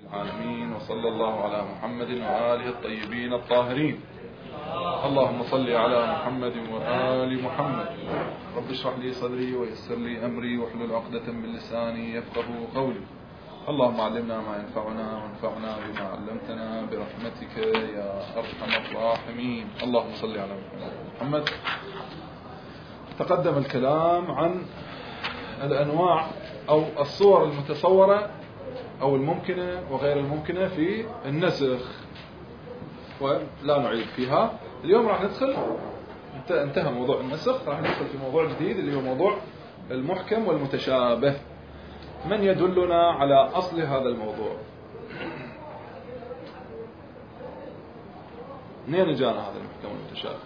العالمين، وصلى الله على محمد وآله الطيبين الطاهرين. اللهم صل على محمد وآل محمد. رب اشرح لي صدري ويسر لي أمري واحلل عقدة من لساني يفقهوا قولي. اللهم علمنا ما ينفعنا وانفعنا بما علمتنا برحمتك يا أرحم الراحمين. اللهم صل على محمد. تقدم الكلام عن الأنواع أو الصور المتصورة أو الممكنة وغير الممكنة في النسخ، ولا نعيد فيها. اليوم راح ندخل، انتهى موضوع النسخ، راح ندخل في موضوع جديد اللي هو موضوع المحكم والمتشابه. من يدلنا على أصل هذا الموضوع؟ منين جانا هذا المحكم والمتشابه؟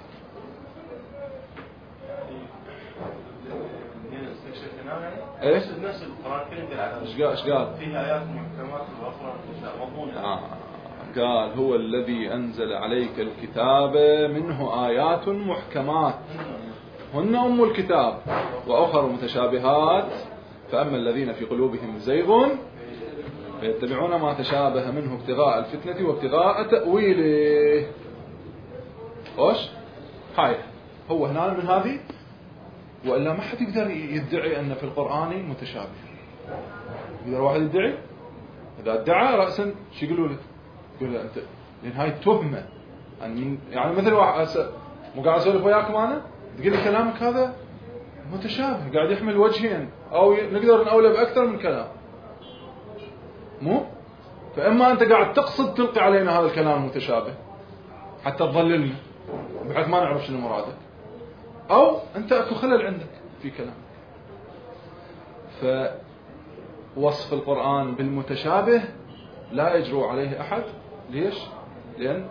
ايش؟ نفس القرآن الكريم ايش قال؟ فيها آيات محكمات وأخرى مضمونة. قال هو الذي أنزل عليك الكتاب منه آيات محكمات هن أم الكتاب وأخر متشابهات، فأما الذين في قلوبهم زيغ فيتبعون ما تشابه منه ابتغاء الفتنة وابتغاء تأويله. وش؟ هاي هو هنا من هذه، وإلا ما حد يقدر يدعي أن في القرآن متشابه. يقدر واحد يدعي؟ إذا ادعى رأسا شو يقولوا له؟ يقول له أنت، لأن هاي تهمة. يعني مثل واحد مو قاعد أسولف وياكم أنا، تقول لي كلامك هذا متشابه، قاعد يحمل وجهين، أو نقدر نقوله بأكثر من كلام. مو؟ فإما أنت قاعد تقصد تلقي علينا هذا الكلام متشابه حتى تضللنا بحيث ما نعرف شنو مرادك، أو أنت أكو خلل عندك في كلامك. فوصف القرآن بالمتشابه لا يجرؤ عليه أحد. ليش؟ لأن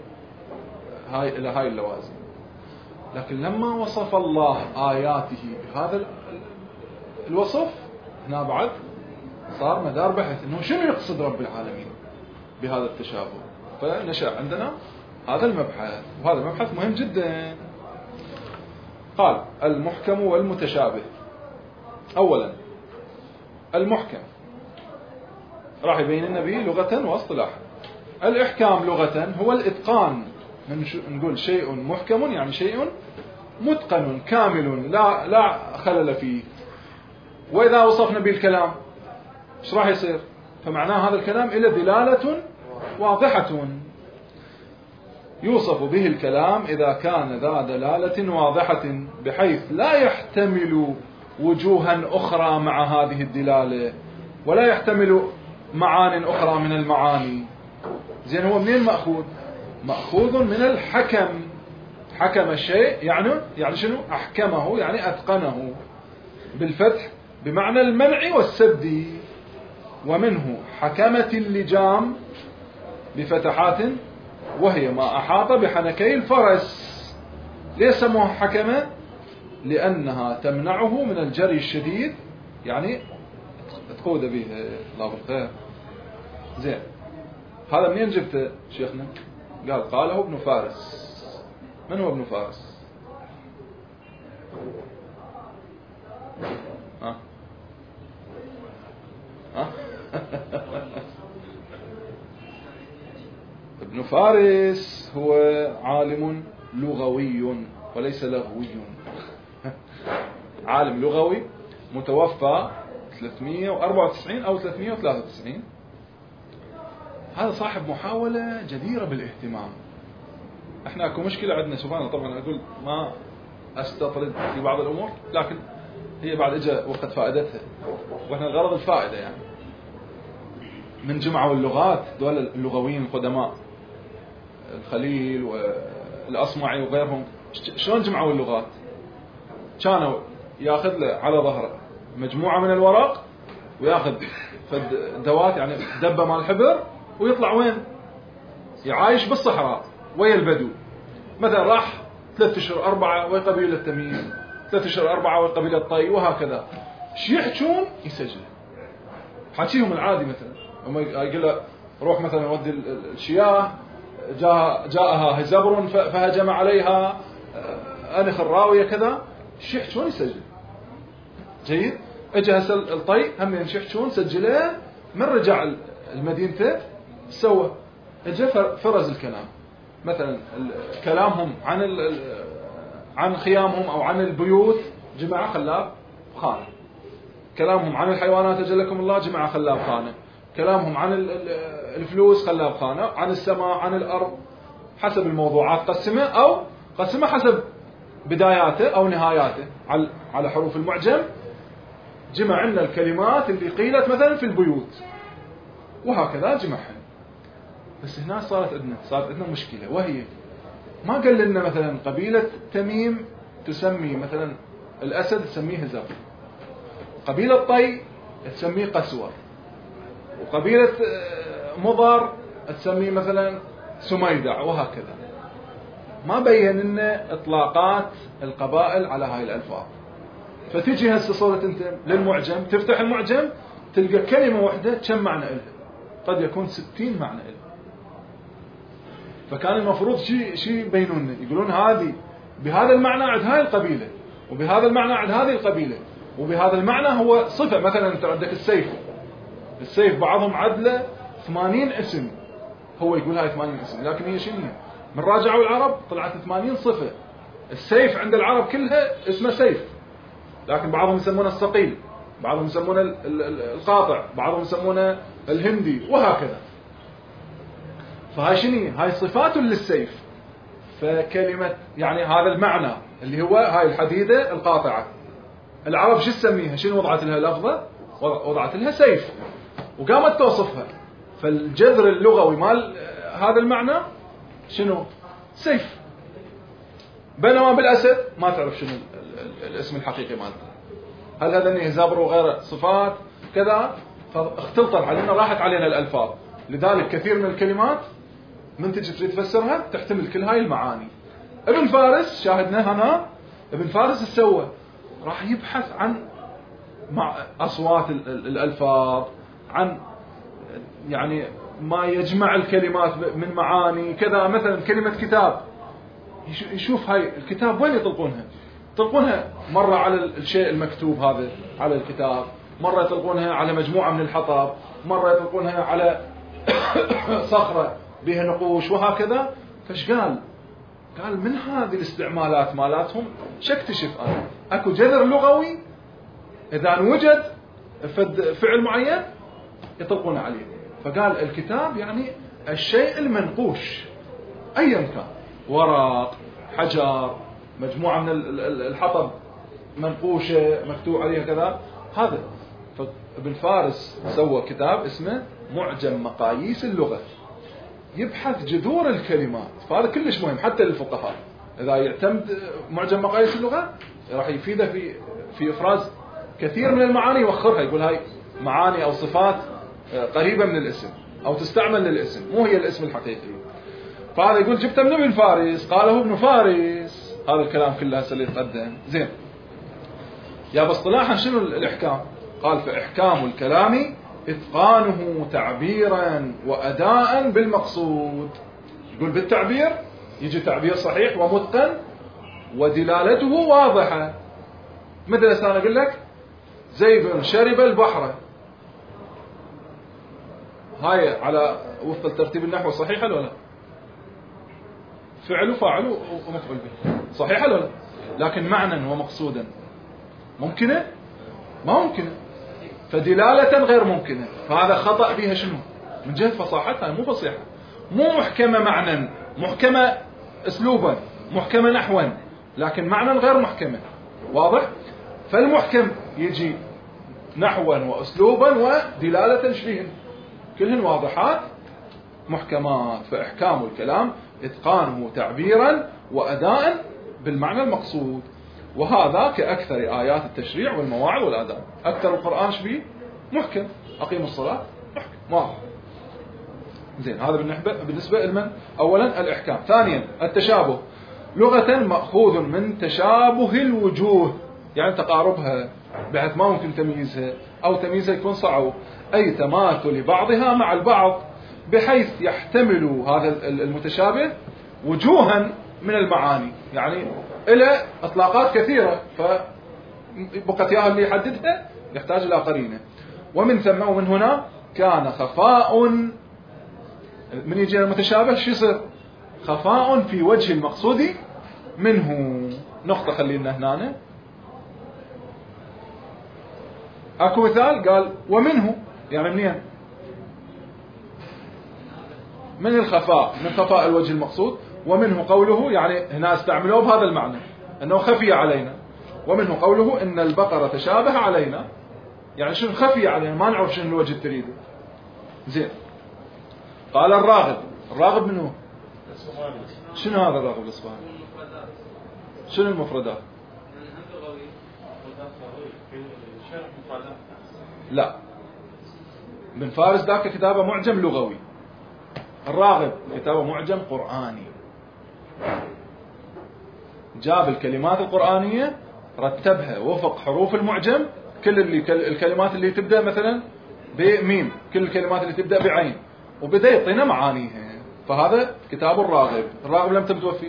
هاي اللوازم. لكن لما وصف الله آياته بهذا الوصف، هنا بعد صار مدار بحث إنه شنو يقصد رب العالمين بهذا التشابه. فنشأ عندنا هذا المبحث، وهذا المبحث مهم جدا. قال المحكم والمتشابه. أولا المحكم راح يبين النبي لغة واصطلاحا. الإحكام لغة هو الإتقان، نقول شيء محكم يعني شيء متقن كامل لا خلل فيه. وإذا وصفنا بالكلام ايش راح يصير؟ فمعناه هذا الكلام إلى دلالة واضحة، يوصف به الكلام إذا كان ذا دلالة واضحة بحيث لا يحتمل وجوها أخرى مع هذه الدلالة، ولا يحتمل معان أخرى من المعاني. زين، هو منين مأخوذ؟ مأخوذ من الحكم. حكم الشيء يعني شنو؟ أحكمه، يعني أتقنه، بالفتح بمعنى المنع والسد. ومنه حكمة اللجام بفتحات، وهي ما أحاط بحنكي الفرس. ليه سموها حكمة؟ لأنها تمنعه من الجري الشديد، يعني تقود به. الله بالخير. زين، هذا منين جبته شيخنا؟ قاله ابن فارس. من هو ابن فارس؟ ابن فارس هو عالم لغوي وليس لغوي. عالم لغوي متوفى 394 أو 393. هذا صاحب محاولة جديرة بالاهتمام. احنا اكو مشكلة عندنا، سبحان الله. طبعا اقول ما استطرد في بعض الامور، لكن هي بعد اجا وقت فائدتها، واحنا الغرض الفائدة. يعني من جمعوا اللغات دول اللغويين القدماء، الخليل والأصمعي وغيرهم، شلون جمعوا اللغات؟ كانوا ياخذ له على ظهره مجموعة من الورق، وياخذ دوات، يعني دبة مال الحبر، ويطلع وين؟ يعايش بالصحراء ويا البدو. مثلا راح 3 أشهر 4 ويا قبيلة تميم، 3 أشهر 4 ويا قبيلة طي، وهكذا. شو يحجون يسجل حكيهم العادي. مثلا يقول له روح مثلا ودي الشياه، جاءها هزبر فهجم عليها أنخ الراوية كذا. شو يحجون يسجل. جيد. اجى الطي هم ينشحشون سجله. من رجع المدينة سوى اجى فرز الكلام، مثلا كلامهم عن خيامهم او عن البيوت جماعة خلاه بخانة، كلامهم عن الحيوانات أجلكم الله جماعة خلاه بخانة، كلامهم عن الفلوس خلاه بخانة، عن السماء عن الأرض حسب الموضوعات قسمه حسب بداياته أو نهاياته. على حروف المعجم جمع لنا الكلمات اللي قيلت مثلا في البيوت وهكذا جمعها. بس هنا صارت عندنا مشكلة، وهي ما قال لنا مثلا قبيلة تميم تسمي مثلا الأسد تسميه هزار، قبيلة طي تسميه قسور، وقبيلة مضر تسميه مثلا سميدع، وهكذا. ما بين لنا إطلاقات القبائل على هاي الألفاظ. فتجي هسه صورة أنت للمعجم، تفتح المعجم تلقى كلمة واحدة كم معنى إلها، قد يكون 60 معنى إلها. فكان المفروض شيء يبينون، يقولون هذه بهذا المعنى عند هاي القبيلة، وبهذا المعنى عند هذه القبيلة، وبهذا المعنى هو صفة. مثلا أنت عندك السيف بعضهم عدله 80 اسم، هو يقول هاي 80 اسم، لكن هي شنو؟ من راجعوا العرب طلعت 80 صفة. السيف عند العرب كلها اسمه سيف، لكن بعضهم يسمونه الصقيل، بعضهم يسمونه القاطع، بعضهم يسمونه الهندي، وهكذا. فهاي شنو؟ هاي صفات للسيف. فكلمة يعني هذا المعنى اللي هو هاي الحديدة القاطعة، العرب شو تسميها؟ شنو وضعت لها لفظة؟ وضعت لها سيف وقامت توصفها. فالجذر اللغوي مال هذا المعنى شنو؟ سيف. بينما بالأسد ما تعرف شنو الاسم الحقيقي مالته، هل هذا انهزابر وغيره صفات كذا، فاختلطت علينا، راحت علينا الألفاظ. لذلك كثير من الكلمات من تجي تريد تفسرها تحتمل كل هاي المعاني. ابن فارس شاهدنا هنا، ابن فارس السوى راح يبحث عن أصوات الألفاظ، عن يعني ما يجمع الكلمات من معاني كذا. مثلا كلمة كتاب، يشوف هاي الكتاب وين يطلقونها. يطلقونها مرة على الشيء المكتوب هذا على الكتاب، مرة يطلقونها على مجموعة من الحطب، مرة يطلقونها على صخرة بها نقوش، وهكذا. فايش قال من هذه الاستعمالات مالاتهم شاكتشف أنا أكو جذر لغوي إذا وجد فعل معين يطلقون عليه. فقال الكتاب يعني الشيء المنقوش أيا كان، ورق، حجر، مجموعة من الحطب منقوشة مكتوب عليها كذا، هذا. فابن فارس سوى كتاب اسمه معجم مقاييس اللغة، يبحث جذور الكلمات. فهذا كلش مهم حتى للفقهاء، إذا يعتمد معجم مقاييس اللغة راح يفيده في إفراز كثير من المعاني، يوخرها، يقول هاي معاني أو صفات قريبة من الاسم أو تستعمل للاسم، مو هي الاسم الحقيقي. فهذا يقول جبته من ابن فارس، قاله ابن فارس. هذا الكلام كله هسه اللي يتقدم. زين يا باصطلاحا شنو الإحكام؟ قال فإحكام الكلام إتقانه تعبيرا وأداء بالمقصود. يقول بالتعبير يجي تعبير صحيح ومتقن ودلالته واضحة. مثل أنا أقول لك زيد شرب البحر، هاي على وفق الترتيب النحو صحيحة ولا لا؟ فعل وفاعل ومفعول به، صحيحة ولا لا؟ لكن معنى ومقصودا ممكنة؟ ما ممكنة. فدلالة غير ممكنة. فهذا خطأ بها شنو؟ من جهة فصاحتها، مو فصيحة، مو محكمة معنى، محكمة اسلوبا، محكمة نحوا، لكن معنى غير محكمة. واضح؟ فالمحكم يجي نحوا واسلوبا ودلالة شبيهن، كلهن واضحات محكمات. فإحكام الكلام إتقانه تعبيرا وأداء بالمعنى المقصود. وهذا كأكثر آيات التشريع والمواعظ والآداب. أكثر القرآن شبيه محكم، أقيم الصلاة محكم واضح. زين هذا بالنسبة لمن؟ أولا الإحكام. ثانيا التشابه، لغة مأخوذ من تشابه الوجوه، يعني تقاربها بحيث ما ممكن تمييزها أو تمييزها يكون صعب، أي تماثل بعضها مع البعض بحيث يحتمل هذا المتشابه وجوها من المعاني، يعني إلى إطلاقات كثيرة، فبقت ياها اللي يحددها يحتاج إلى قرينة. ومن ثم ومن هنا كان خفاء، من يجي المتشابه شو يصير؟ خفاء في وجه المقصود منه. نقطة خلينا هنا. اكو مثال قال ومنه، يعني منين؟ من الخفاء، من خفاء الوجه المقصود. ومنه قوله، يعني هنا استعملوه بهذا المعنى انه خفي علينا. ومنه قوله ان البقرة تشابه علينا، يعني شنو خفي علينا؟ ما نعرف شنو الوجه تريده. زين. قال الراغب. الراغب منه شنو هذا الراغب الاصفهاني؟ شنو المفردات؟ لا، بن فارس ذاك كتابه معجم لغوي، الراغب كتابه معجم قرآني. جاب الكلمات القرآنية رتبها وفق حروف المعجم، كل الكلمات اللي تبدأ مثلا بميم، كل الكلمات اللي تبدأ بعين، وبدأ يعطينا معانيها. فهذا كتاب الراغب. الراغب لم تمتوفي.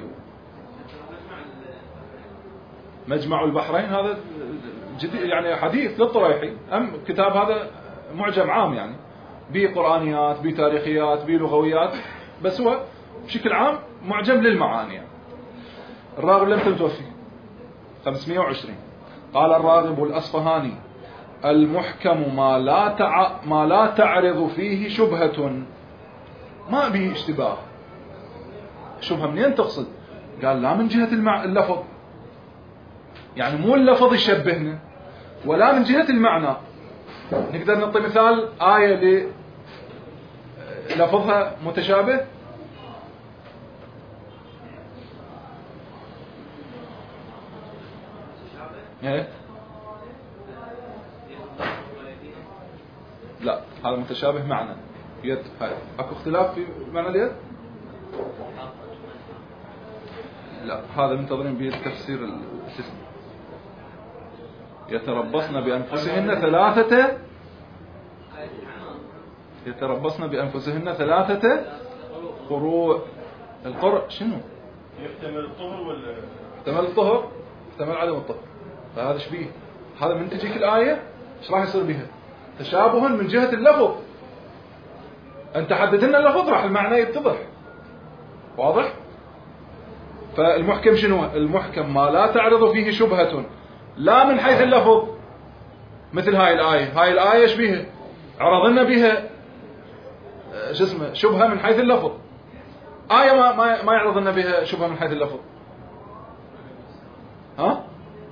مجمع البحرين هذا جديد، يعني حديث للطريحي. كتاب هذا معجم عام، يعني بقرآنيات بتاريخيات بلغويات، بس هو بشكل عام معجم للمعاني. يعني الراغب لم تمتوفي 520. قال الراغب الأصفهاني المحكم ما لا تعرض فيه شبهة، ما به اشتباه. شبهة منين تقصد؟ قال لا من جهة اللفظ، يعني مو اللفظ يشبهنا، ولا من جهة المعنى. نقدر نعطي مثال آية لفظها متشابه. ايه؟ لا، هذا متشابه معنى يد. اكو اختلاف في معنى اليد؟ لا، هذا منتظرين به التفسير الاسم. يتربصن بأنفسهن قروء. القرء شنو؟ يحتمل الطهر ولا يحتمل الطهر، يحتمل عدم الطهر. فهذا شبيه. هذا من تجيك الآية ايش راح يصير بها؟ تشابه من جهة اللفظ. انت حدد لنا اللفظ راح المعنى يتضح. واضح؟ فالمحكم شنو؟ المحكم ما لا تعرض فيه شبهة، لا من حيث اللفظ، مثل هاي الآية. هاي الآية ايش بيها؟ عرضنا بها شبهة من حيث اللفظ. آية ما يعرض لنا بها شبهة من حيث اللفظ. ها؟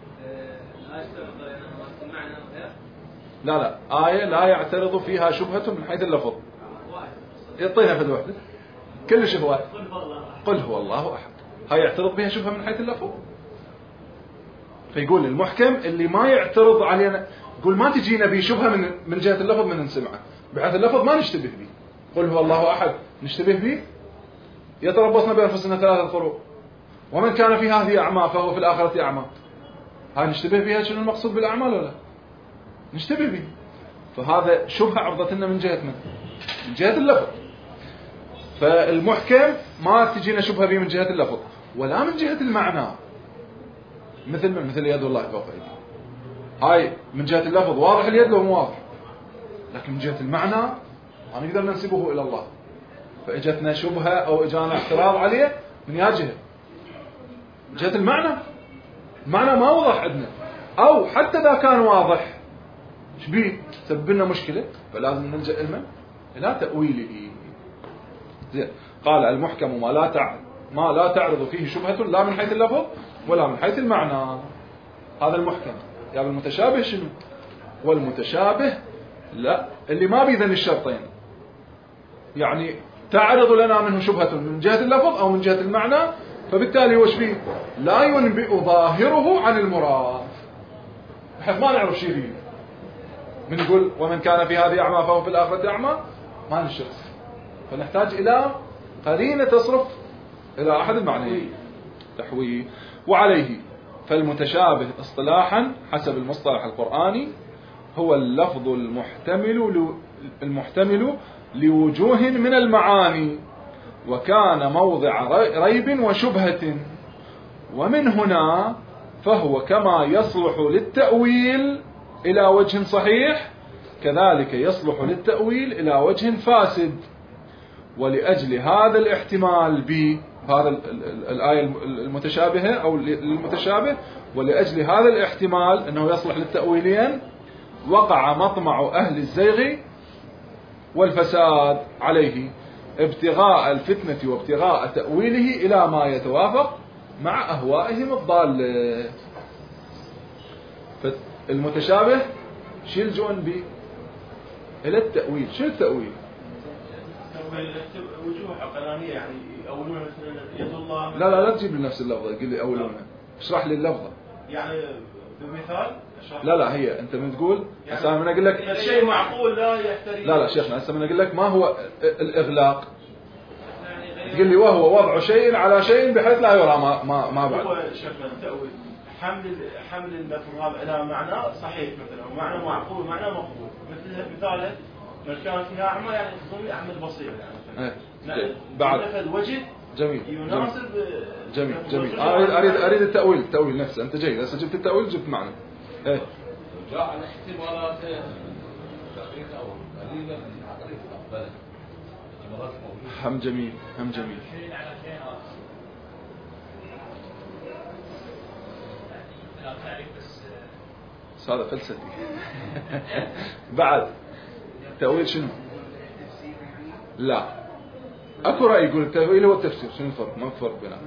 لا، آية لا يعترض فيها شبهة من حيث اللفظ. يعطينا فد واحدة كل شبهة. قل هو الله أحد. هاي يعترض بها شبهة من حيث اللفظ. فيقول المحكم اللي ما يعترض علينا، يقول ما تجينا به شبهة من جهة اللفظ من نسمعه، بحيث اللفظ ما نشتبه به. قل هو الله أحد نشتبه به. يتربصن بأنفسنا 3 قروء، ومن كان في هذه أعمى فهو في الآخرة أعمى. هاي نشتبه بها شنو المقصود بالأعمال ولا نشتبه به؟ فهذا شبهة عرضت لنا من جهة من جهة اللفظ. فالمحكم ما تجينا شبهة به من جهة اللفظ ولا من جهة المعنى، مثل يد الله فوق أيدي. هاي من جهة اللفظ واضح اليد لو مو واضح، لكن من جهة المعنى ما نقدر ننسبه إلى الله. فإجتنا شبهة أو إجانا اعتراض عليه من جهة من جهة المعنى ما وضح عندنا، أو حتى إذا كان واضح شبيه سبب لنا مشكلة، فلازم نلجأ إلى تأويله. زين. قال المحكم ما لا تعرض فيه شبهة، لا من حيث اللفظ ولا من حيث المعنى. هذا المحكم. يعني المتشابه شنو؟ والمتشابه لا اللي ما بيذن الشرطين، يعني تعرض لنا منه شبهة من جهة اللفظ أو من جهة المعنى، فبالتالي هو شبيه لا ينبئ ظاهره عن المراد، بحيث ما نعرف شيء فيه. من يقول ومن كان في هذه أعمى فهو في الآخرة أعمى، ما نشخص، فنحتاج إلى قرينة تصرف إلى أحد المعنيين تحويه. وعليه فالمتشابه اصطلاحا حسب المصطلح القرآني هو اللفظ المحتمل لوجوه من المعاني، وكان موضع ريب وشبهة، ومن هنا فهو كما يصلح للتأويل إلى وجه صحيح، كذلك يصلح للتأويل إلى وجه فاسد. ولأجل هذا الاحتمال بهذا الآية المتشابهة أو المتشابه، ولأجل هذا الاحتمال أنه يصلح للتأويلين، وقع مطمع أهل الزيغ والفساد عليه ابتغاء الفتنة وابتغاء تأويله إلى ما يتوافق مع أهوائهم الضالة. فالمتشابه شو الجون به إلى التأويل. شو التأويل؟ وجوه عقلانية، يعني يأولون مثلا يد الله. لا تجيب لي نفس اللفظة، قل لي أولونها، اشرح لي اللفظة. يعني بمثال لا هي أنت من تقول هسه يعني من أقول لك شيء معقول لا يحتري. لا شيخنا هسه من أقول لك ما هو الإغلاق، تقول لي وهو وضع شيء على شيء بحيث لا يرى ما بعد. هو شكلا تأويل حمل اللفظ هذا إلى معنى صحيح مثلا، ومعنى معقول ومعنى مقبول. مثاله من كان فيها أعمى يعني تظن أعمى بصير يعني. بعد نفذ وجه جميل يناسب. جميل. أريد التأويل نفسه. أنت جيد هسه جبت التأويل جبت معنى. جاء الاحتمالات دقيقة أو قليلة من عقلية أقبلت احتمالات موجودة. هم جميل. هذا فلسفي. بعد التأويل شنو؟ لا اكو رأي يقول التأويل هو التفسير. شنو الفرق؟ ما فرق بينهم.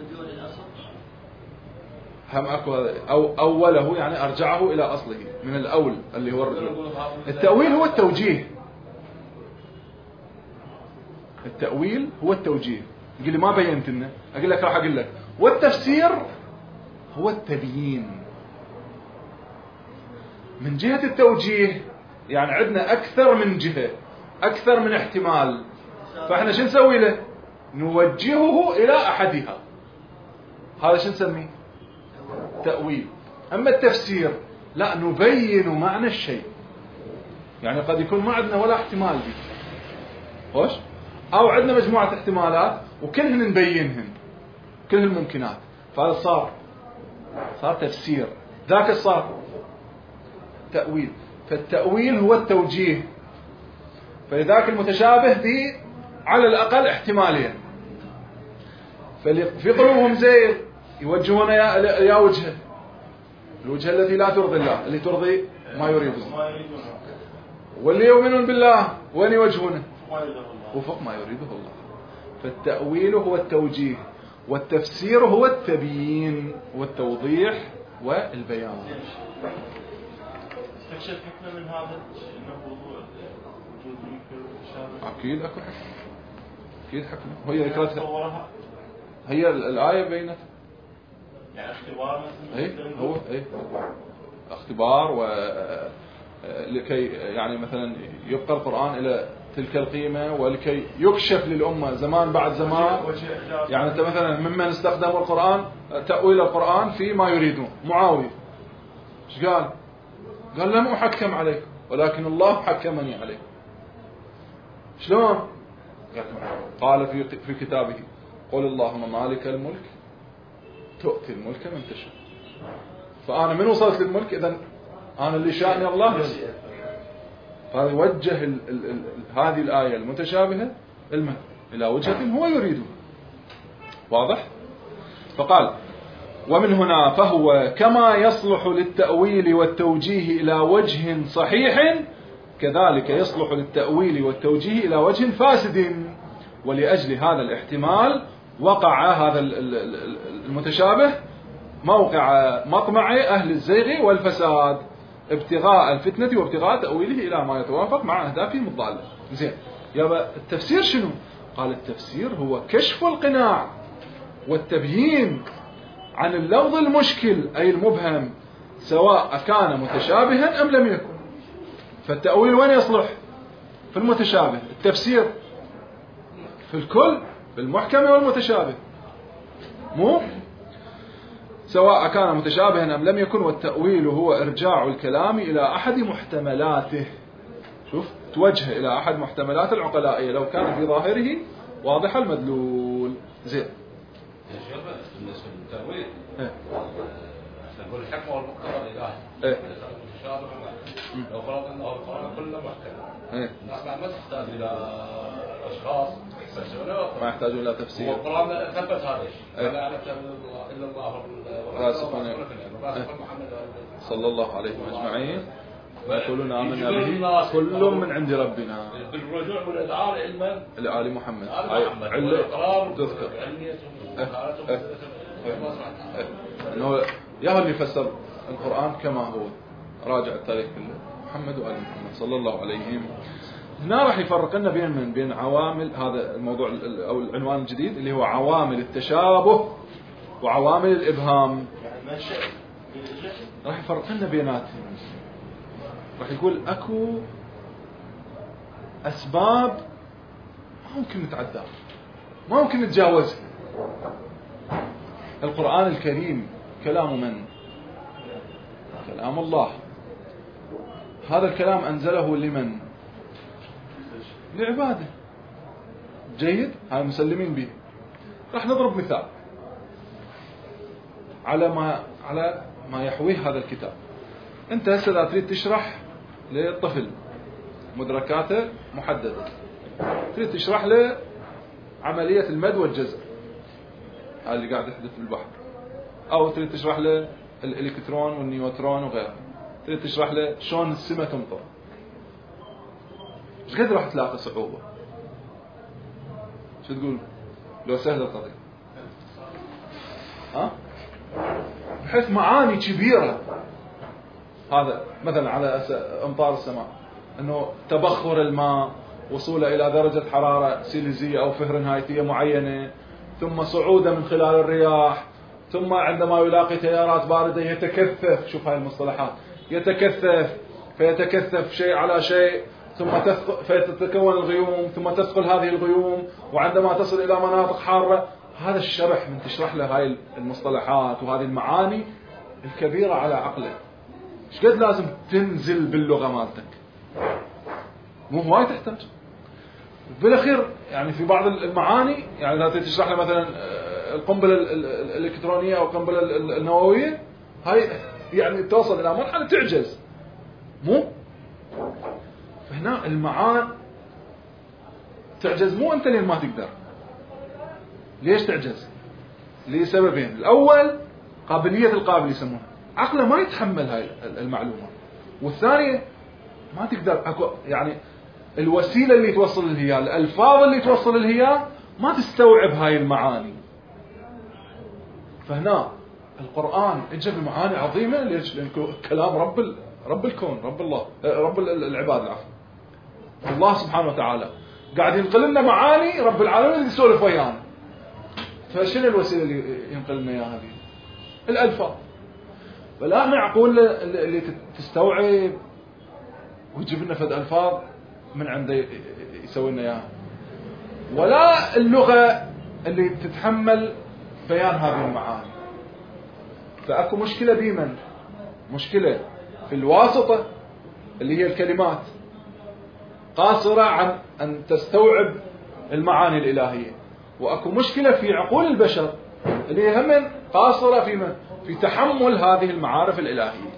هم اكو او اوله يعني ارجعه الى اصله من الاول اللي هو الرجوع. التأويل هو التوجيه. التأويل هو التوجيه. يقول لي ما بينت لنا، اقول لك راح اقول لك والتفسير هو التبيين. من جهة التوجيه يعني عندنا أكثر من جهة، أكثر من احتمال، فإحنا شو نسوي له؟ نوجهه إلى أحدها. هذا شو نسميه؟ تأويل. أما التفسير لا، نبين معنى الشيء. يعني قد يكون ما عندنا ولا احتمال به خوش، أو عندنا مجموعة احتمالات وكلهن نبينهن، كل الممكنات، فهذا صار تفسير. ذاك صار تأويل. فالتأويل هو التوجيه. فلذلك المتشابه به على الأقل احتمالين. في قلوبهم زيغ يوجهون يا وجهه، الوجهة التي لا ترضي الله، اللي ترضي ما يريدون. واللي يؤمنون بالله وين يوجهونه؟ وفق ما يريده الله. فالتأويل هو التوجيه، والتفسير هو التبيين والتوضيح والبيان. استكشف حكمة من هذا انه وجود المشابه. اكيد اكو حكمة، اكيد حكمة. هي ذكرتها، هي الآية بينت يعني اختبار مثلا. هو اختبار لكي يعني مثلا يبقى القرآن إلى تلك القيمة، ولكي يكشف للأمة زمان بعد زمان. يعني أنت مثلا ممن استخدموا القرآن تأويل القرآن في ما يريدون. معاوية ايش قال؟ قال لم أحكم عليك ولكن الله حكمني عليك. شلون؟ قال في كتابه قل اللهم مالك الملك تؤتي الملك من تشاء. فأنا من وصلت للملك إذن أنا اللي شأني الله. فهذا يوجه هذه الآية المتشابهة إلى وجهة هو يريده. واضح؟ فقال ومن هنا فهو كما يصلح للتأويل والتوجيه إلى وجه صحيح كذلك يصلح للتأويل والتوجيه إلى وجه فاسد. ولأجل هذا الاحتمال وقع هذا المتشابه موقع مطمع أهل الزيغ والفساد ابتغاء الفتنة وابتغاء تأويله إلى ما يتوافق مع أهدافهم الضالة. زين يا التفسير شنو؟ قال التفسير هو كشف القناع والتبيين عن اللفظ المشكل أي المبهم سواء كان متشابها أم لم يكن. فالتأويل وين يصلح؟ في المتشابه. التفسير في الكل، بالمحكم والمتشابه، مو سواء كان متشابها أم لم يكن. والتأويل هو إرجاع الكلام إلى أحد محتملاته. شوف توجه إلى أحد محتملات العقلائية لو كان في ظاهره واضح المدلول. زين يا شيخ بالنسبة للتأويل نقول الحكمة والمقتضى الإلهي متشابه ومحكم. لو فرضنا انه القرآن كله محكم. إيه. الناس ما تحتاج الى اشخاص ما يحتاجون الى تفسير. والقرآن ثبت هذا الشيء. إيه. لا يعرف الا الله راسخون محمد صلى الله عليه اجمعين ويقولون آمنا به كل من عند ربنا. بالرجوع والادعاء لعلم لآل محمد. علة تذكر. انه يا اللي فسر القرآن كما هو، راجع التاريخ كله محمد وآل محمد صلى الله عليهم. هنا راح يفرق لنا بين عوامل هذا الموضوع او العنوان الجديد اللي هو عوامل التشابه وعوامل الابهام. راح يفرق لنا بيناتهم. راح يقول اكو اسباب ما ممكن نتعداها، ما ممكن نتجاوزها. القرآن الكريم كلام من؟ كلام الله. هذا الكلام أنزله لمن؟ لعباده. جيد؟ هاي مسلمين به. راح نضرب مثال على ما يحويه هذا الكتاب. أنت هسه إذا تريد تشرح للطفل مدركاته محددة، تريد تشرح له عملية المد والجزر هاي اللي قاعد يحدث بالبحر، أو تريد تشرح له الإلكترون والنيوترون وغيره، تريد تشرح له شلون السماء تمطر، ايش قد راح تلاقي صعوبة؟ شو تقول لو سهل الطريق؟ بحيث معاني كبيرة. هذا مثلا على أمطار السماء، أنه تبخر الماء، وصوله إلى درجة حرارة سيليزية أو فهرنهايتية معينة، ثم صعوده من خلال الرياح، ثم عندما يلاقي تيارات باردة يتكثف. شوف هاي المصطلحات، يتكثف، فيتكثف شيء على شيء، ثم فتتكون الغيوم، ثم تثقل هذه الغيوم، وعندما تصل إلى مناطق حارة. هذا الشرح من تشرح له هاي المصطلحات وهذه المعاني الكبيرة على عقله، ايش قد لازم تنزل باللغة مالتك؟ مو هواي تحتاج. بالاخير يعني في بعض المعاني، يعني اذا تشرح له مثلا القنبله الالكترونيه او القنبله النوويه، هاي يعني توصل الى مرحله تعجز. مو فهنا المعاني تعجز، مو انت اللي ما تقدر. ليش تعجز؟ لسببين. الاول قابليه القابل يسمونها، عقله ما يتحمل هاي المعلومه. والثانيه ما تقدر، يعني الوسيله اللي توصل للهيا، الالفاظ اللي توصل للهيا ما تستوعب هاي المعاني. فهنا القرآن اجى بمعاني عظيمه. ليش؟ لأن كلام رب الكون، رب الله، رب العباد، العفو، الله سبحانه وتعالى قاعد ينقل لنا معاني رب العالمين اللي يسولف ويانا. فشنو الوسيله اللي ينقل لنا اياها هذه؟ الالفاظ. فلا معقول اللي تستوعب ويجيب لنا فد الفاظ من عنده يسوي لنا اياها، ولا اللغه اللي تتحمل بيان هذه المعاني. فاكو مشكله بمن؟ مشكله في الواسطه اللي هي الكلمات، قاصره عن ان تستوعب المعاني الالهيه. واكو مشكله في عقول البشر اللي هي هم قاصره في تحمل هذه المعارف الالهيه.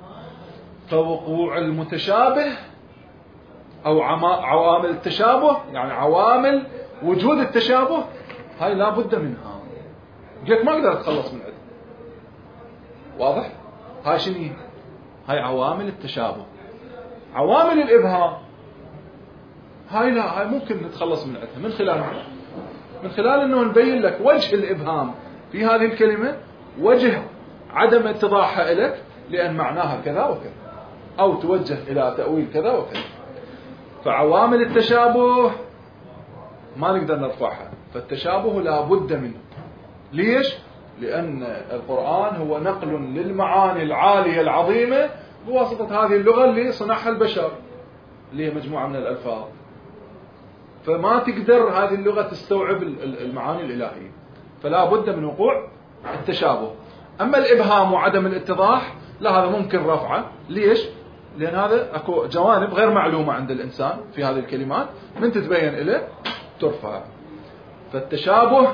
فوقوع المتشابه او عوامل التشابه، يعني عوامل وجود التشابه، هاي لا بد منها. قلت ما اقدر اتخلص من عندها. واضح؟ هاي شنو هاي عوامل التشابه. عوامل الابهام هاي لا، هاي ممكن نتخلص من عندها من خلال انه نبين لك وجه الابهام في هذه الكلمه، وجه عدم اتضاحها لك لان معناها كذا وكذا، او توجه الى تاويل كذا وكذا. فعوامل التشابه ما نقدر نرفعها، فالتشابه لا بد منه. ليش؟ لأن القرآن هو نقل للمعاني العالية العظيمة بواسطة هذه اللغة اللي صنعها البشر، اللي هي مجموعة من الألفاظ. فما تقدر هذه اللغة تستوعب المعاني الإلهية، فلا بد من وقوع التشابه. أما الإبهام وعدم الاتضاح لا، هذا ممكن رفعه. ليش؟ لأن هذا أكو جوانب غير معلومة عند الإنسان في هذه الكلمات، من تتبين إليه ترفع. فالتشابه،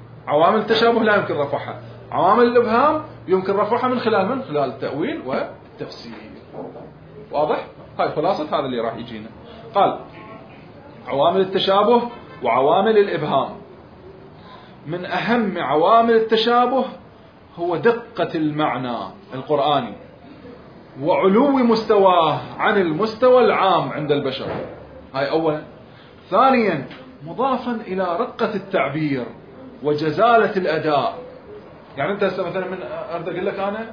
عوامل التشابه لا يمكن رفعها. عوامل الإبهام يمكن رفعها من خلال التأويل التفسير. واضح؟ هاي خلاصة هذا اللي راح يجينا. قال عوامل التشابه وعوامل الإبهام. من أهم عوامل التشابه هو دقة المعنى القرآني وعلو مستواه عن المستوى العام عند البشر. هاي أولا. ثانيا مضافا إلى رقة التعبير وجزالة الأداء. يعني أنت مثلا من أريد أقول لك أنا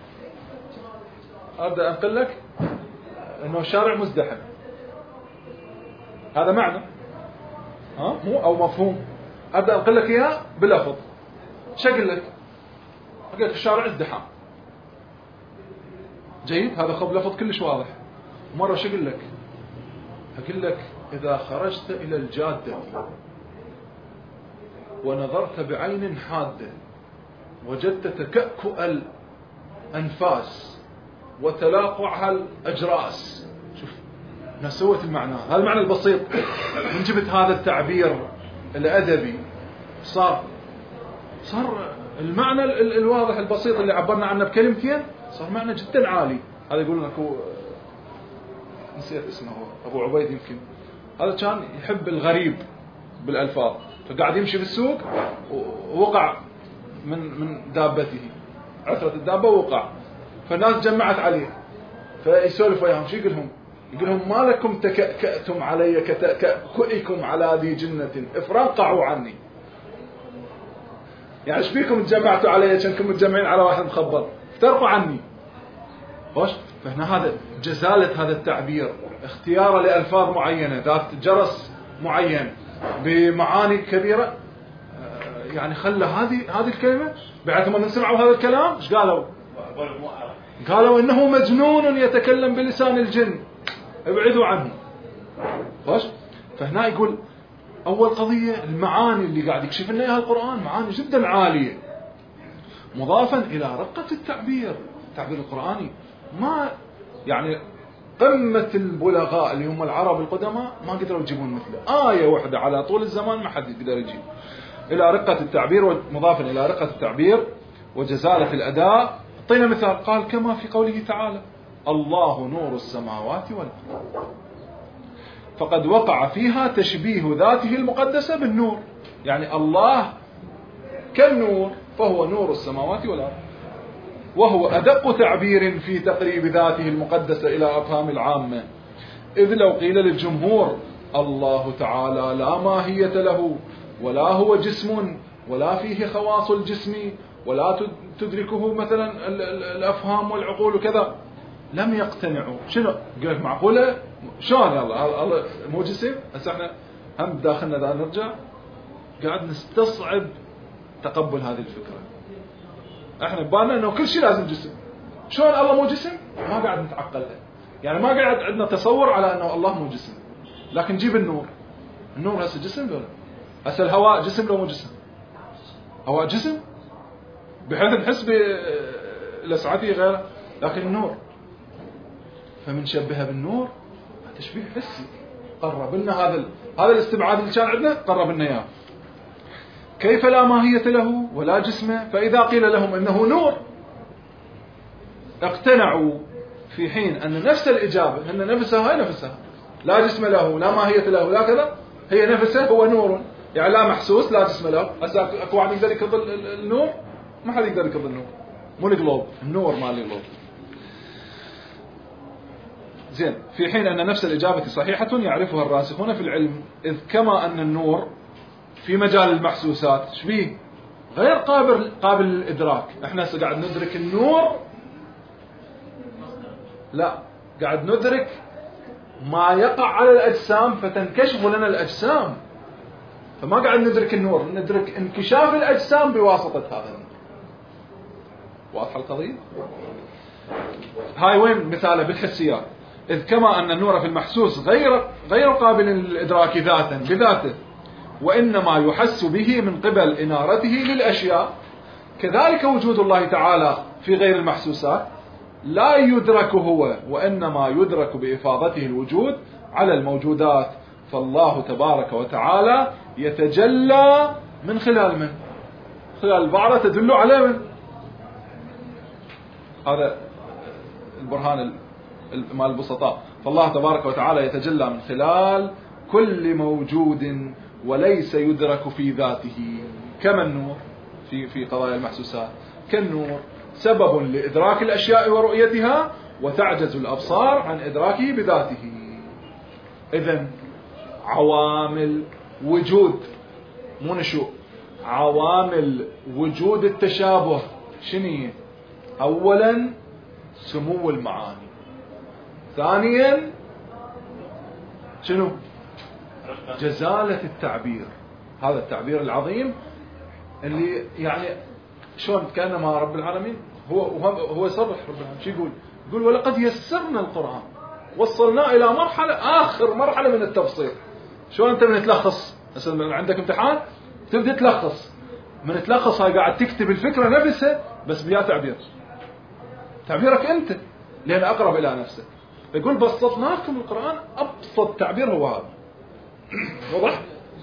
أريد أنقل لك أنه الشارع مزدحم، هذا معنى مو أو مفهوم، أبدأ أنقل لك إياه بلفظ. شو أقول لك؟ أقول لك الشارع ازدحام. جيد، هذا خب لفظ كلش واضح. مرة شو أقول لك؟ أقول لك إذا خرجت إلى الجادة ونظرت بعين حادة وجدت تكأكؤ الأنفاس وتلاقعها الأجراس. شوف نسوة المعنى، هذا المعنى البسيط. من جبت هذا التعبير الأدبي صار المعنى الواضح البسيط اللي عبرنا عنه بكلمتين صار معنى جدا عالي. هذا يقول لك نسيت اسمه، أبو عبيد يمكن، هذا كان يحب الغريب بالألفاظ، فقاعد يمشي بالسوق ووقع من دابته، عثرت الدابة ووقع، فالناس جمعت عليه فيسولف وياهم. شو يقولهم؟ يقولهم ما لكم تكأكأتم علي كتكأكئكم على ذي جنة افرنقعوا عني. يعني ايش بيكم تجمعتوا علي كأنكم متجمعين على واحد مخبر، افترقوا عني. خوش. فهنا هذا جزالة هذا التعبير، اختياره لألفاظ معينة ذات جرس معين بمعاني كبيرة، يعني خلى هذه الكلمة بعد ما نسمعوا هذا الكلام ايش قالوا؟ قالوا انه مجنون يتكلم بلسان الجن، ابعدوا عنه. خوش. فهنا يقول اول قضية المعاني اللي قاعد يكشف لنا اياها القرآن معاني جدا عالية، مضافا الى رقة التعبير القرآني. ما يعني قمة البلغاء اللي هم العرب القدماء ما قدروا يجيبون مثله. آية واحدة على طول الزمان ما حد يقدر يجيب. إلى رقة التعبير ومضافا إلى رقة التعبير وجزالة الأداء. أعطينا مثال، قال كما في قوله تعالى الله نور السماوات والأرض، فقد وقع فيها تشبيه ذاته المقدسة بالنور. يعني الله كالنور، فهو نور السماوات والأرض، وهو أدق تعبير في تقريب ذاته المقدسة إلى أفهام العامة. إذ لو قيل للجمهور الله تعالى لا ماهية له ولا هو جسم ولا فيه خواص الجسم ولا تدركه مثلا الأفهام والعقول وكذا، لم يقتنعوا. شنو قلت معقولة؟ شلون الله مو جسم؟ هسه احنا هم داخلنا ذا نرجع قاعد نستصعب تقبل هذه الفكرة. احنا ببالنا انه كل شيء لازم جسم. شلون الله مو جسم؟ ما قاعد نتعقلها. يعني ما قاعد عندنا تصور على انه الله مو جسم. لكن جيب النور هسه جسم ولا؟ هسه الهواء جسم لو مو جسم؟ هواء جسم بحيث نحس بلسعته غيره، لكن النور فمن شبهه بالنور تشبيه حسي. قرب لنا هذا الاستبعاد اللي كان عندنا، قرب لنا اياه. كيف لا ماهية له ولا جسمه؟ فإذا قيل لهم إنه نور اقتنعوا، في حين أن نفس الإجابة أن نفسها هي نفسها، لا جسم له لا ماهية له لا كذا، هي نفسه هو نور، يعني لا محسوس لا جسم له. هسه اكو واحد يقدر يكض النور؟ ما حد يقدر يكض النور، مو الجلوب، النور مال الجلوب. زين. في حين أن نفس الإجابة صحيحة يعرفها الراسخون في العلم، إذ كما أن النور في مجال المحسوسات شبيه غير قابل للإدراك. احنا قاعد ندرك النور، لا قاعد ندرك ما يقع على الأجسام فتنكشف لنا الأجسام، فما قاعد ندرك النور، ندرك انكشاف الأجسام بواسطة هذا النور. واضحة القضية؟ هاي وين مثاله بالحسيات. إذ كما أن النور في المحسوس غير قابل للإدراك بذاته، وإنما يحس به من قبل إنارته للأشياء، كذلك وجود الله تعالى في غير المحسوسات لا يدرك هو، وإنما يدرك بإفاضته الوجود على الموجودات. فالله تبارك وتعالى يتجلى من خلال خلال البعرة تدل على من؟ هذا البرهان مال البسطاء. فالله تبارك وتعالى يتجلى من خلال كل موجود وليس يدرك في ذاته، كما النور في قضايا المحسوسات، كالنور سبب لإدراك الأشياء ورؤيتها وتعجز الأبصار عن إدراكه بذاته. إذن عوامل وجود، مو نشوء، عوامل وجود التشابه شنو؟ أولا سمو المعاني، ثانيا شنو؟ جزالة التعبير. هذا التعبير العظيم اللي يعني شلون كأنما رب العالمين هو يصرح رب العالمين شو يقول؟ يقول ولقد يسرنا القرآن وصلنا إلى مرحلة، آخر مرحلة من التفصيل. شلون أنت من تلخص مثلا عندك امتحان تبدأ تلخص، من تلخص هاي قاعد تكتب الفكرة نفسها بس بيها تعبير، تعبيرك أنت لأن أقرب إلى نفسه. يقول بسطنا لكم القرآن، أبسط تعبير هو هذا. واضح؟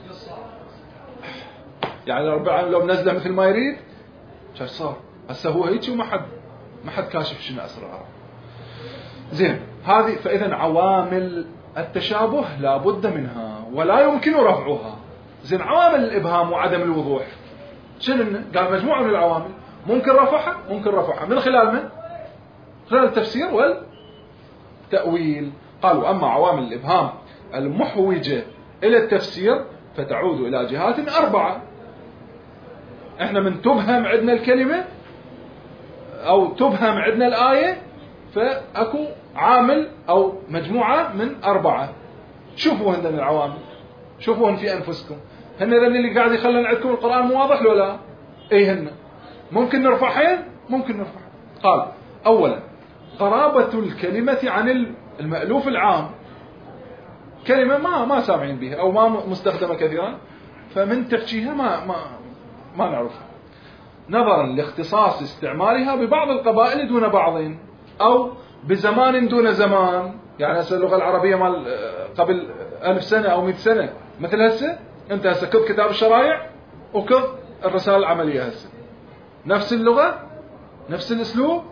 يعني رب العالمين لو نزله مثل ما يريد شو صار؟ هسه هو هيك وما حد كاشف شنو أسراره. زين، هذه فإذا عوامل التشابه لا بد منها ولا يمكن رفعها. زين، عوامل الإبهام وعدم الوضوح شنو؟ قال مجموعة من العوامل ممكن رفعها من خلال من؟ خلال التفسير والتأويل. قالوا أما عوامل الإبهام المحوجة إلى التفسير فتعود إلى جهات 4. احنا من تبهم عندنا الكلمة أو تبهم عندنا الآية، فأكو عامل أو مجموعة من 4. شوفوا هن العوامل، شوفوهن في أنفسكم، هن اللي قاعد يخلن عندكم القرآن مو واضح ولا لا؟ أي هن ممكن نرفعهن، ممكن نرفعهن. قال أولا قرابة الكلمة عن المألوف العام، كلمة ما سامعين بها أو ما مستخدمة كثيرا، فمن تحكيها ما نعرفها، نظرا لاختصاص استعمالها ببعض القبائل دون بعض، أو بزمان دون زمان. يعني هسه اللغة العربية مال قبل 1000 سنة أو 100 سنة مثل هسه، أنت هسه كتب كتاب الشرائع وكتب الرسالة العملية هسه، نفس اللغة نفس الأسلوب.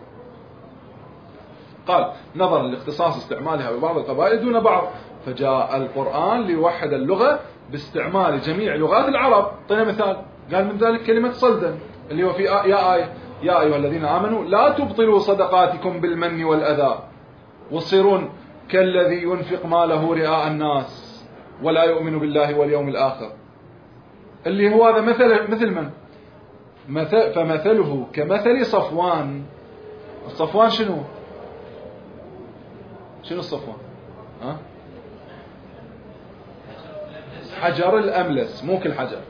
قال نظرا لاختصاص استعمالها ببعض القبائل دون بعض، فجاء القرآن ليوحد اللغة باستعمال جميع لغات العرب. طيب مثال، قال من ذلك كلمة صلدا اللي هو في يا أيها الذين آمنوا لا تبطلوا صدقاتكم بالمن والأذى وتصيرون كالذي ينفق ماله رئاء الناس ولا يؤمن بالله واليوم الآخر، اللي هو هذا مثل من؟ فمثله كمثل صفوان. الصفوان شنو الصفوان؟ حجر الأملس، مو كل حجر،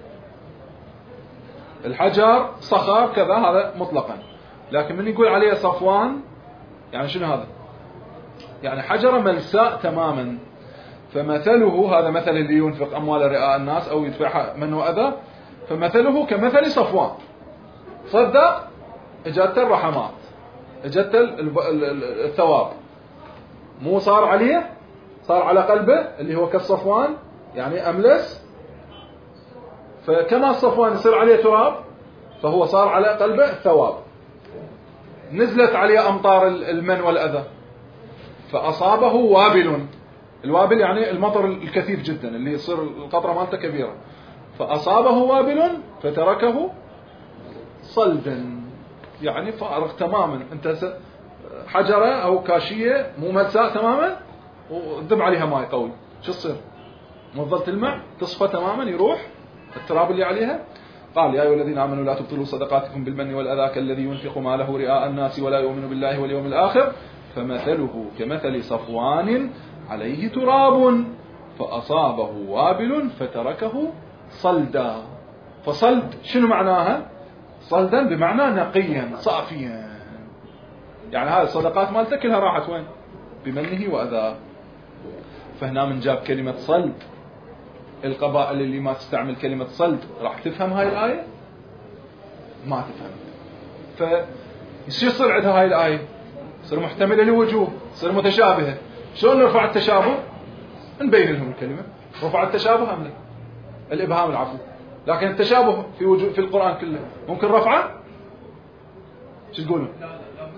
الحجر صخر كذا هذا مطلقا، لكن من يقول عليه صفوان يعني شنو هذا؟ يعني حجر ملساء تماما. فمثله هذا مثل اللي ينفق أموال رئاء الناس أو يدفع منه أذى، فمثله كمثل صفوان. صدق اجت الرحمات، اجت الثواب، مو صار عليه، صار على قلبه اللي هو كالصفوان يعني أملس. فكما الصفوان يصير عليه تراب فهو صار على قلبه الثواب. نزلت عليه أمطار المن والأذى فأصابه وابل. الوابل يعني المطر الكثيف جدا اللي يصير القطرة مالته كبيرة. فأصابه وابل فتركه صلدا، يعني فارغ تماما. انت حجرة أو كاشية مو ملساء تماما وذب عليها ماء قوي، شو تصير؟ موظلة الماء تصفى تماما، يروح التراب اللي عليها. قال يا أيها الذين آمنوا لا تبطلوا صدقاتكم بالمن والأذى كالذي ينفق ماله رئاء الناس ولا يؤمن بالله واليوم الآخر فمثله كمثل صفوان عليه تراب فأصابه وابل فتركه صلدا. فصلد شنو معناها؟ صلدا بمعنى نقيا صافيا. يعني هذه الصدقات مالتك كلها راحت وين؟ بمنه وأذاه. فهنا من جاب كلمة صلد. القبائل اللي ما تستعمل كلمة صلد راح تفهم هاي الآية؟ ما تفهم. فشو يصير عندها هاي الآية؟ تصير محتملة لوجوه، تصير متشابهة. شلون نرفع التشابه؟ نبين لهم الكلمة. رفع التشابه أم لا؟ الإبهام العفو. لكن التشابه في القرآن كله ممكن رفعه؟ شو تقولون؟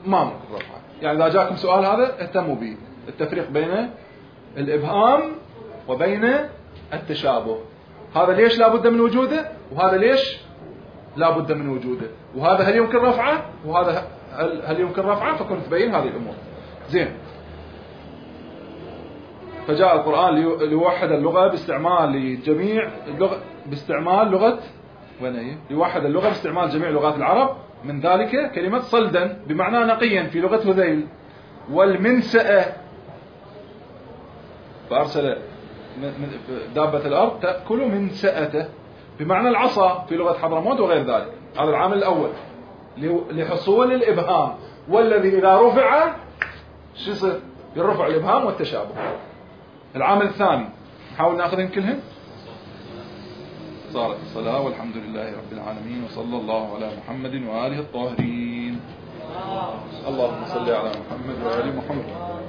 ما ممكن رفعه. يعني إذا جاكم سؤال هذا اهتموا به، التفريق بين الإبهام وبين التشابه. هذا ليش لا بد من وجوده، وهذا ليش لا بد من وجوده، وهذا هل يمكن رفعه، وهذا هل يمكن رفعه، فكنت تبين هذه الأمور. زين. فجاء القرآن ليوحد اللغة باستعمال جميع اللغة، باستعمال لغة وين هي؟ ليوحد اللغة باستعمال جميع لغات العرب، من ذلك كلمة صلدا بمعنى نقيا في لغة هذيل، والمنسأة فأرسل دابة الأرض تأكل منسأته بمعنى العصا في لغة حضرموت وغير ذلك. هذا العامل الأول لحصول الإبهام، والذي إذا رفع شو يصير؟ يرفع الإبهام والتشابه. العامل الثاني نحاول ناخذهم كلهم. صارت الصلاة والحمد لله رب العالمين، وصلى الله على محمد وآله الطاهرين. اللهم صل على محمد وآل محمد.